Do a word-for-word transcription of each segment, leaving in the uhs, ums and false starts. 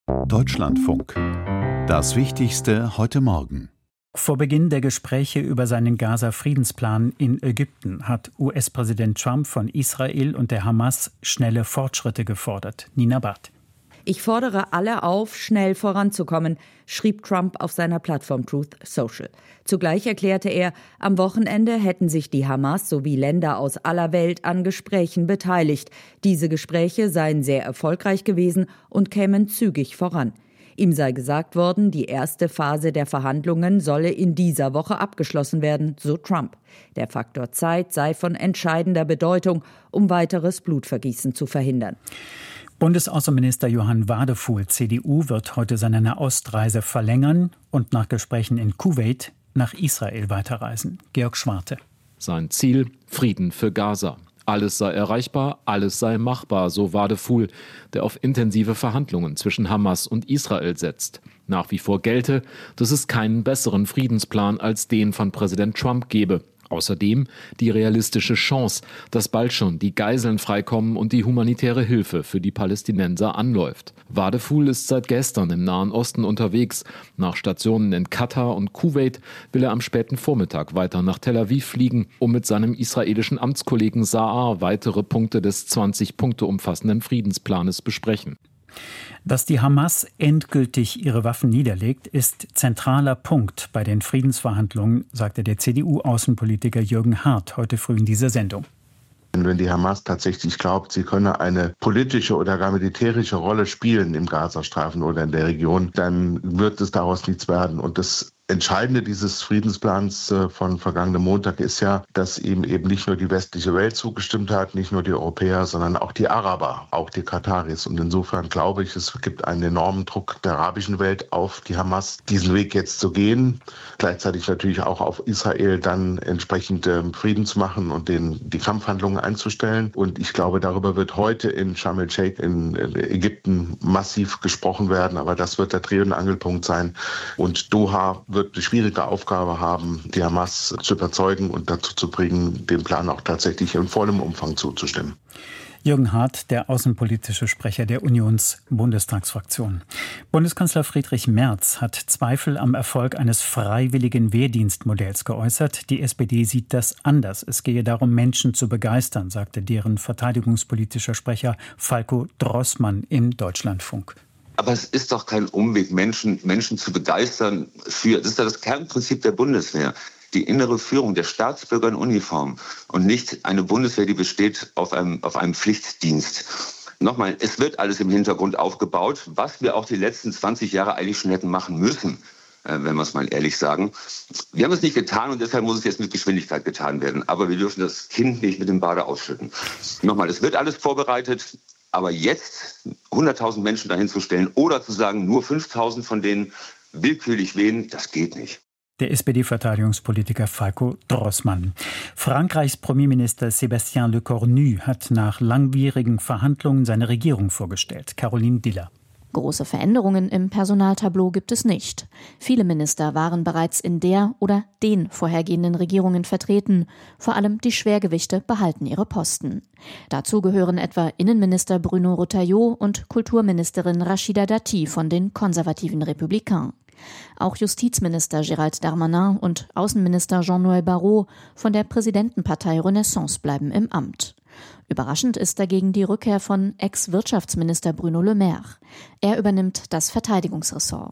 Deutschlandfunk. Das Wichtigste heute Morgen. Vor Beginn der Gespräche über seinen Gaza-Friedensplan in Ägypten hat U S-Präsident Trump von Israel und der Hamas schnelle Fortschritte gefordert. Nina Barth. Ich fordere alle auf, schnell voranzukommen, schrieb Trump auf seiner Plattform Truth Social. Zugleich erklärte er, am Wochenende hätten sich die Hamas sowie Länder aus aller Welt an Gesprächen beteiligt. Diese Gespräche seien sehr erfolgreich gewesen und kämen zügig voran. Ihm sei gesagt worden, die erste Phase der Verhandlungen solle in dieser Woche abgeschlossen werden, so Trump. Der Faktor Zeit sei von entscheidender Bedeutung, um weiteres Blutvergießen zu verhindern. Bundesaußenminister Johann Wadefuhl, C D U, wird heute seine Nahostreise verlängern und nach Gesprächen in Kuwait nach Israel weiterreisen. Georg Schwarte. Sein Ziel: Frieden für Gaza. Alles sei erreichbar, alles sei machbar, so Wadefuhl, der auf intensive Verhandlungen zwischen Hamas und Israel setzt. Nach wie vor gelte, dass es keinen besseren Friedensplan als den von Präsident Trump gebe. Außerdem die realistische Chance, dass bald schon die Geiseln freikommen und die humanitäre Hilfe für die Palästinenser anläuft. Wadefuhl ist seit gestern im Nahen Osten unterwegs. Nach Stationen in Katar und Kuwait will er am späten Vormittag weiter nach Tel Aviv fliegen, um mit seinem israelischen Amtskollegen Saar weitere Punkte des zwanzig Punkte umfassenden Friedensplanes besprechen. Dass die Hamas endgültig ihre Waffen niederlegt, ist zentraler Punkt bei den Friedensverhandlungen, sagte der C D U-Außenpolitiker Jürgen Hart heute früh in dieser Sendung. Wenn die Hamas tatsächlich glaubt, sie könne eine politische oder gar militärische Rolle spielen im Gazastreifen oder in der Region, dann wird es daraus nichts werden. Und das Entscheidende dieses Friedensplans von vergangenem Montag ist ja, dass ihm eben nicht nur die westliche Welt zugestimmt hat, nicht nur die Europäer, sondern auch die Araber, auch die Kataris. Und insofern glaube ich, es gibt einen enormen Druck der arabischen Welt auf die Hamas, diesen Weg jetzt zu gehen. Gleichzeitig natürlich auch auf Israel dann entsprechend Frieden zu machen und den, die Kampfhandlungen einzustellen. Und ich glaube, darüber wird heute in Sharm el-Sheikh in Ägypten massiv gesprochen werden. Aber das wird der Dreh- und Angelpunkt sein. Und Doha wird eine schwierige Aufgabe haben, die Hamas zu überzeugen und dazu zu bringen, dem Plan auch tatsächlich in vollem Umfang zuzustimmen. Jürgen Hart, der außenpolitische Sprecher der Unions-Bundestagsfraktion. Bundeskanzler Friedrich Merz hat Zweifel am Erfolg eines freiwilligen Wehrdienstmodells geäußert. Die S P D sieht das anders. Es gehe darum, Menschen zu begeistern, sagte deren verteidigungspolitischer Sprecher Falko Drossmann im Deutschlandfunk. Aber es ist doch kein Umweg, Menschen, Menschen zu begeistern für, das ist ja das Kernprinzip der Bundeswehr, die innere Führung der Staatsbürger in Uniform und nicht eine Bundeswehr, die besteht auf einem, auf einem Pflichtdienst. Nochmal, es wird alles im Hintergrund aufgebaut, was wir auch die letzten zwanzig Jahre eigentlich schon hätten machen müssen, äh, wenn wir es mal ehrlich sagen. Wir haben es nicht getan und deshalb muss es jetzt mit Geschwindigkeit getan werden. Aber wir dürfen das Kind nicht mit dem Bade ausschütten. Nochmal, es wird alles vorbereitet. Aber jetzt hunderttausend Menschen dahin zu stellen oder zu sagen, nur fünftausend von denen willkürlich wählen, das geht nicht. Der S P D-Verteidigungspolitiker Falko Drossmann. Frankreichs Premierminister Sébastien Lecornu hat nach langwierigen Verhandlungen seine Regierung vorgestellt. Caroline Diller. Große Veränderungen im Personaltableau gibt es nicht. Viele Minister waren bereits in der oder den vorhergehenden Regierungen vertreten. Vor allem die Schwergewichte behalten ihre Posten. Dazu gehören etwa Innenminister Bruno Retailleau und Kulturministerin Rachida Dati von den konservativen Républicains. Auch Justizminister Gérald Darmanin und Außenminister Jean-Noël Barrot von der Präsidentenpartei Renaissance bleiben im Amt. Überraschend ist dagegen die Rückkehr von Ex-Wirtschaftsminister Bruno Le Maire. Er übernimmt das Verteidigungsressort.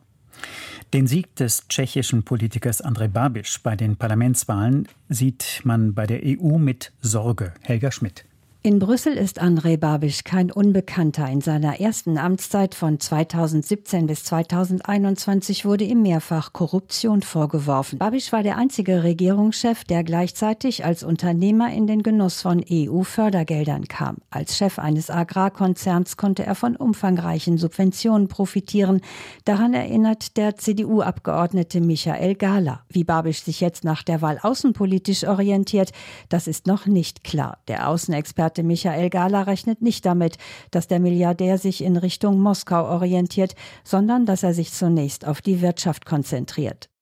Den Sieg des tschechischen Politikers Andrej Babiš bei den Parlamentswahlen sieht man bei der E U mit Sorge. Helga Schmidt. In Brüssel ist Andrej Babiš kein Unbekannter. In seiner ersten Amtszeit von zweitausendsiebzehn bis zweitausendeinundzwanzig wurde ihm mehrfach Korruption vorgeworfen. Babiš war der einzige Regierungschef, der gleichzeitig als Unternehmer in den Genuss von E U-Fördergeldern kam. Als Chef eines Agrarkonzerns konnte er von umfangreichen Subventionen profitieren. Daran erinnert der C D U-Abgeordnete Michael Gahler. Wie Babiš sich jetzt nach der Wahl außenpolitisch orientiert, das ist noch nicht klar. Der Außenexperte Michael Gahler rechnet nicht damit, dass der Milliardär sich in Richtung Moskau orientiert, sondern dass er sich zunächst auf die Wirtschaft konzentriert.